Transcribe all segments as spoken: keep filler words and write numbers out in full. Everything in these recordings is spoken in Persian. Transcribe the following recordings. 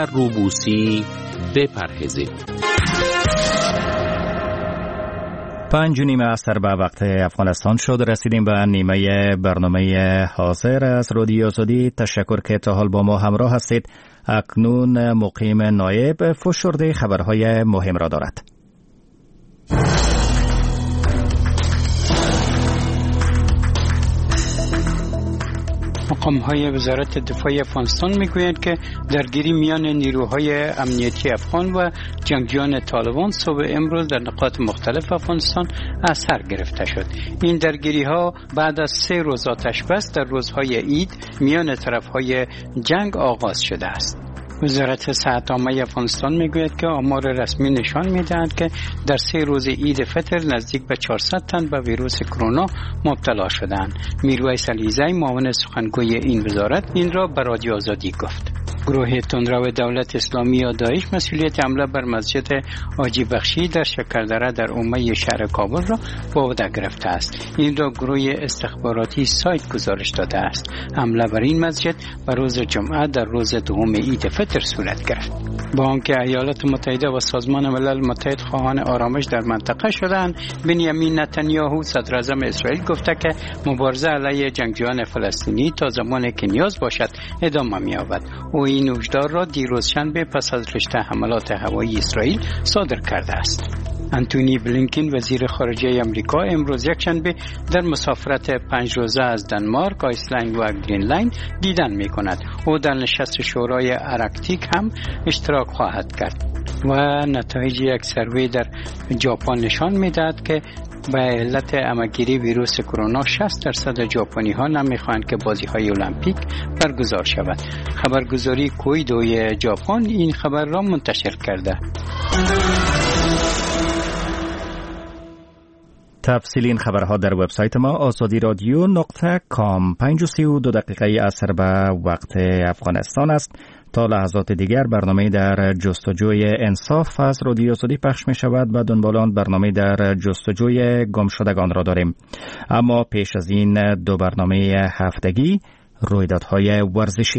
روبوسی بپرهیزید. پنج نیمه عصر به وقت افغانستان شد. رسیدیم به نیمه برنامه حاضر از رادیو آزادی. تشکر که تا حال با ما همراه هستید. اکنون مقیم نایب فشرده خبرهای مهم را دارد. مقام‌های وزارت دفاع افغانستان میگویند که درگیری میان نیروهای امنیتی افغان و جنگجویان طالبان صبح امروز در نقاط مختلف افغانستان از سر گرفته شد. این درگیری‌ها بعد از سه روز آتش بس در روزهای عید میان طرف‌های جنگ آغاز شده است. وزارت صحت عامه افغانستان میگوید که آمار رسمی نشان میدهند که در سه روز عید فطر نزدیک به چهارصد تن به ویروس کرونا مبتلا شدند. میرویس علیزی معاون سخنگوی این وزارت این را به رادیو آزادی گفت. گروه تندرو دولت اسلامی یا داعش مسئولیت حمله بر مسجد حاجی بخشی در شکردره در عمه شهر کابل را به عهده گرفته است. این را گروه استخباراتی سایت گزارش داده است. حمله بر این مسجد به روز جمعه در روز دوم عید فطر صورت گرفت. با آنکه ایالات متحده و سازمان ملل متحد خواهان آرامش در منطقه شدند، بنیامین نتانیاهو صدر اعظم اسرائیل گفته که مبارزه علیه جنگجویان فلسطینی تا زمانی که نیاز باشد ادامه می‌یابد. او این هشدار را دیروز شنبه پس از رشته حملات هوایی اسرائیل صادر کرده است. انتونی بلینکن وزیر خارجه آمریکا امروز یکشنبه در مسافرت پنج روزه از دانمارک، آیسلند و گرینلند دیدن می کند. او در نشست شورای ارکتیک هم اشتراک خواهد کرد و نتایج یک سروی در ژاپن نشان می دهد که به علت همه‌گیری ویروس کرونا شصت درصد ژاپنی ها نمیخواهند که بازی های المپیک برگزار شود. خبرگزاری کویدوی ژاپن این خبر را منتشر کرده. تفصیل این خبرها در وبسایت ما آزادی رادیو نقطه کام. پنج و سی و دو دقیقه عصر به وقت افغانستان است. تا لحظات دیگر برنامه در جستجوی انصاف از رادیو آزادی پخش می شود و دنبالان برنامه در جستجوی گمشدگان را داریم. اما پیش از این دو برنامه هفتگی رویدادهای ورزشی.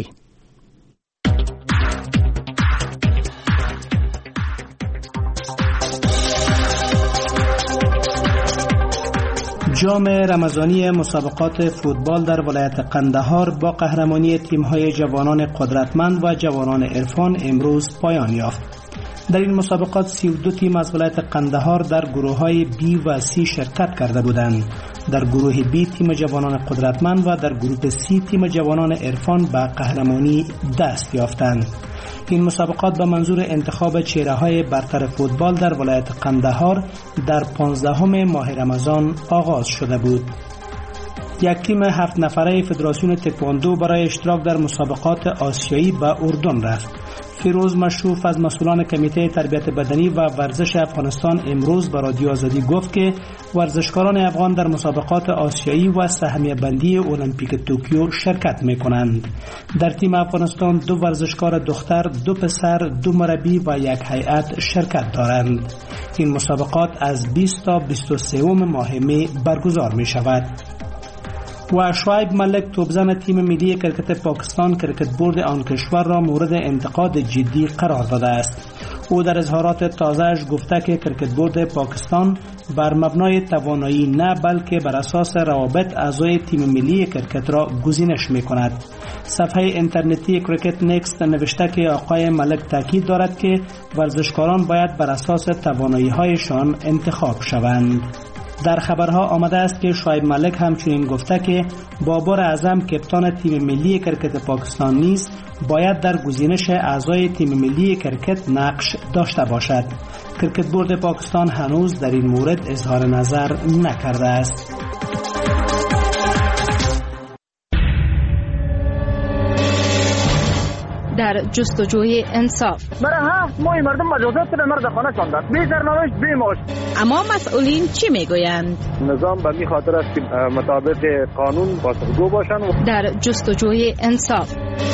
جام رمضانی مسابقات فوتبال در ولایت قندهار با قهرمانی تیم‌های جوانان قدرتمند و جوانان عرفان امروز پایان یافت. در این مسابقات سی و دو تیم از ولایت قندهار در گروه‌های بی و سی شرکت کرده بودند. در گروه بی تیم جوانان قدرتمند و در گروه سی تیم جوانان عرفان به قهرمانی دست یافتند. این مسابقات به منظور انتخاب چهره‌های برتر فوتبال در ولایت قندهار در پانزدهم ماه رمضان آغاز شده بود. یک تیم هفت نفره فدراسیون تکواندو برای اشتراک در مسابقات آسیایی به اردن رفت. فیروز مشروف از مسئولان کمیته تربیت بدنی و ورزش افغانستان امروز به رادیو آزادی گفت که ورزشکاران افغان در مسابقات آسیایی و سهمیه بندی المپیک توکیو شرکت می کنند. در تیم افغانستان دو ورزشکار دختر، دو پسر، دو مربی و یک هیئت شرکت دارند. این مسابقات از بیست تا بیست و سه ماه می برگزار می شود. و شعیب ملک توپزن تیم ملی کرکت پاکستان کرکت بورد آن کشور را مورد انتقاد جدی قرار داده است. او در اظهارات تازه‌اش گفته که کرکت بورد پاکستان بر مبنای توانایی نه بلکه بر اساس روابط اعضای تیم ملی کرکت را گزینش می‌کند. صفحه اینترنتی کرکت نکست نوشته که آقای ملک تاکید دارد که ورزشکاران باید بر اساس توانایی‌هایشان انتخاب شوند. در خبرها آمده است که شعیب ملک همچنین گفته که بابر اعظم کپتان تیم ملی کرکت پاکستان نیز باید در گزینش اعضای تیم ملی کرکت نقش داشته باشد. کرکت بورد پاکستان هنوز در این مورد اظهار نظر نکرده است. در جستجوی انصاف برای هفت ماه مردم مجازات به مرد خانه شاندند، بی سرنوشت بی معاش. اما مسئولین چی میگویند؟ نظام به این خاطر است که مطابق قانون پاسخگو باشند. در جستجوی انصاف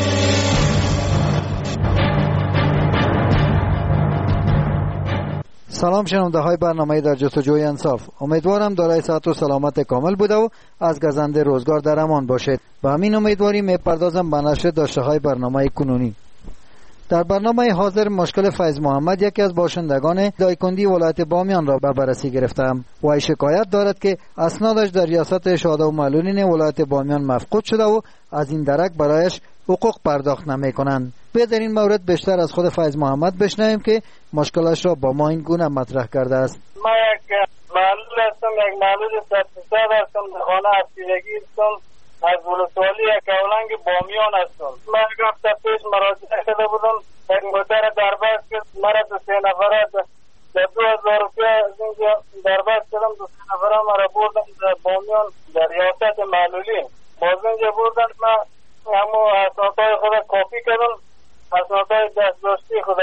سلام شنونده های برنامه در جستجوی انصاف. امیدوارم دارای صحت و سلامت کامل بوده و از گزنده روزگار در امان باشید. با همین امیدواری میپردازم به نشر داشته های برنامه کنونی. در برنامه حاضر مشکل فیض محمد یکی از باشندگان دایکندی ولایت بامیان را به بررسی گرفتم. و شکایت دارد که اسنادش در ریاست شهدا و معلولین ولایت بامیان مفقود شده و از این درک برایش حقوق پرداخت نمی کنند. به در این مورد بیشتر از خود فیض محمد بشنویم که مشکلش را با ما این گونه مطرح کرده است. ما یک معلول هستم، یک معلول سرطان هستم، در خانه هفتگی هستم، از ولسوالی اکاولنگ بامیان هستم. من یک هفته پیش مراجعه کرده بودم، یک موتر دربست کرد، مرا دو سه نفره در دو هزار روپیه از اینجا دربست کردم، دو سه نفره مرا بردم در بامیان در ریاست معلولین. باز اینجا بردن من همو اسنادهای خود کپی کردم، اسنادهای دستداشتی خود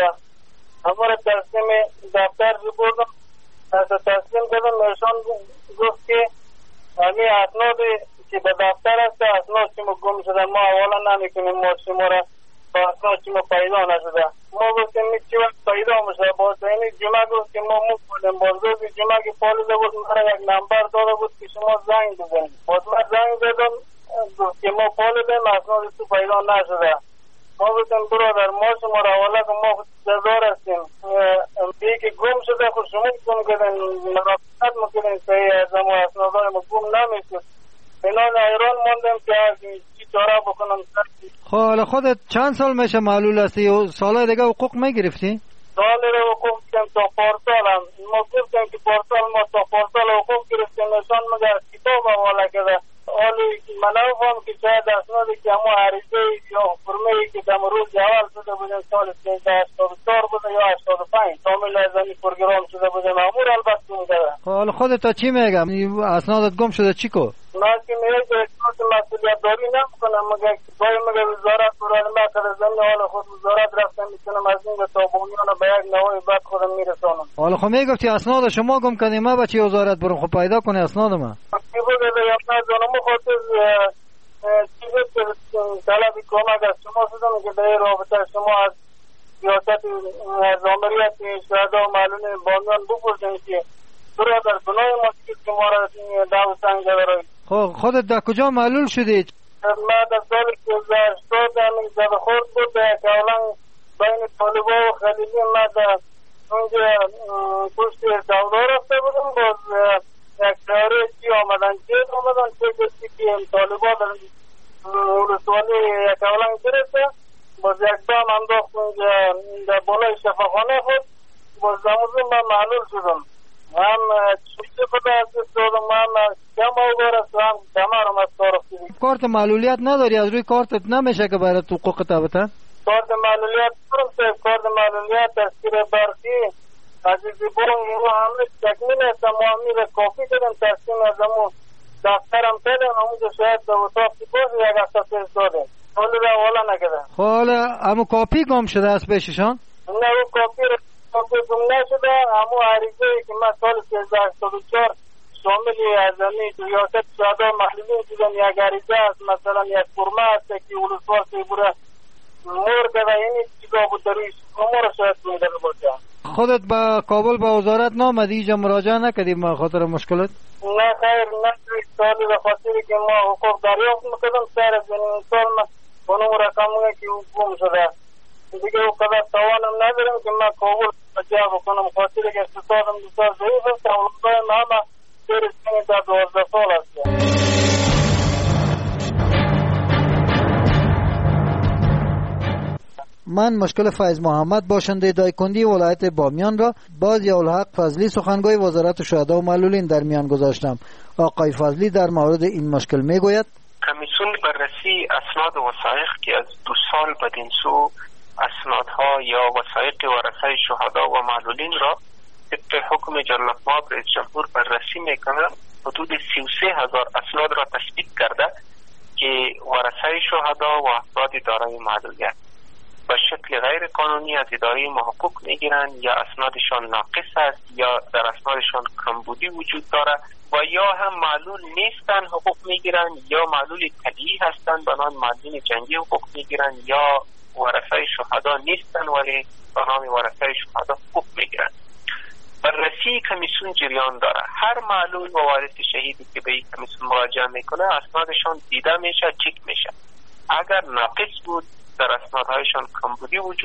همو را تسلیم دفتر بردم، تسلیم کردم. ایشان گفت که همین اسنادی که به دفتر هست اسناد شما گم شده، ما اولا نمیکنیم، ما شما را با اسناد شما پیدا نشده. ما گفتیم چی وقت پیدا میشه؟ باز اینی جمعه گفت که ما مکنیم. باز روزی جمعه که پالیده بود مرا یک نمبر داده بود که شما زنگ بزنید. باز من زنگ زدم گفت که ما پالیدیم اسناد تو پیدا نشده. ما گفتیم برادر ما شما را اولا که ما جزار هستیم، بیایی که گم شده خود شما گم کردن، مراقبت میکنین صحیح از ما اسنادهای ما گم نمیشد. اینان ایران موندم که چی چاره بکنم. خب حالا خودت چند سال میشه معلول هستی و سالهای دیگه حقوق میگرفتی؟ سال رو حقوق کم تا پارسال هم ما گفتم که پارسال ما تا پارسال حقوق گرفتیم. نشان مگر کتاب حواله کرده. حالی من نفهم که شاید اسنادی که همون عریضه یا فرمه ای که دم روز اول شده بودن سال سیزده هشتاد و چهار بوده یا هشتاد و پنج کامل از این پروگرام شده بودن امور البته میگه. خب حالا خودت تا چی میگم؟ اسنادت گم شده چی کو؟ من که میگه که اسناد مسئولیت داری نمیکنم، مگه باید مگه وزارت برای ما کرده زمین حال خود وزارت رفتن میکنم از این به تابونیان به یک نوعی بعد خودم میرسانم. حالا خب میگفتی اسناد شما گم کردیم، ما بچه وزارت برم خب پیدا کنی اسناد ما. کی بوده یا نه جانم خاطر چیزی که طلبی کمک از شما شدم که در رابطه شما از سیاست از آمریت شهدا و معلولین بامیان بپرسیم که برادر گناه ما که ما را دعو سنگ دارید. خب خودت در کجا معلول شدی؟ من در سال که هشتاد همین زده خورد بود در اکاولنگ بین طالبا و خلیلی من در اونجا پشت سودا رفته بودم. باز یک شهره چی آمدن چید آمدن چه کسی که طالبا در ولسوالی اکاولنگ گرفته. باز یک دام انداخت اونجا در بالای شفاخانه خود. باز دموزم من معلول شدم. هم چیزی خدا از دادم، هم کم آور است و هم کمارم از کارف دیدیم. کارت معلولیت نداری؟ از روی کارتت نمیشه که برای تو حقوق تبته؟ کارت معلولیت دارم سیف، کارت معلولیت تذکیر برقی عزیزی برون و همه تکمیل است. ما همین را کافی کردم تسلیم از همون دفترم کردم، همونجا شاید به اتاق که باز یک هفته پیش دادم حالی را حالا نکردم. خب حالا همون کاپی گم شده است پیششان؟ نه اون کاپی را کاپی گم نشده. همون عریضه ای که من سال سیزده هشتاد و چهار شاملی از همین ریاست شهدا معلولین دیدم یک عریضه است، مثلا یک فرمه است که ولسوال سیبوره مور کده اینی چیزا بود داریش امور شاید بوده باشه. خودت با کابل با وزارت نامدی اینجا مراجعه نکردی به خاطر مشکلات؟ نه خیر، نه سالی به خاطری که ما حقوق دریافت میکردم سر از این سال ما اونم رقمونه که گم شده دیگه او قدر توانم ندارم که من کابل بجا بکنم خاطری که اقتصادم بسیار ضعیف است. اولوهای ما همه سر سنی تا دوازده سال است. من مشکل فیض محمد باشنده دایکندی ولایت بامیان را باز یاالحق فضلی سخنگوی وزارت شهدا و معلولین در میان گذاشتم. آقای فضلی در مورد این مشکل میگوید کمیسیون بررسی اسناد و وثایق که از دو سال بدین سو اسنادها یا وثایق ورثه شهدا و معلولین را طبق حکم جلال مآب رئیس جمهور بررسی میکنه، حدود سی و سه هزار اسناد را تثبیت کرده که ورثه شهدا و افراد دارای معلولیت به شکل غیر قانونی از اداره ما حقوق میگیرند یا اسنادشان ناقص است یا در اسنادشان کمبودی وجود داره و یا هم معلول نیستن حقوق میگیرند یا معلول طبیعی هستند بنابراین معلولین جنگی حقوق میگیرند یا ورثه شهدا نیستن ولی به نام ورثه شهدا حقوق میگیرند. بررسی کمیسیون جریان داره. هر معلول و وارث شهیدی که به این کمیسیون مراجعه میکنه اسنادشان دیده میشه، چک میشه. اگر ناقص بود در اسنادهایشان کمبودی وجود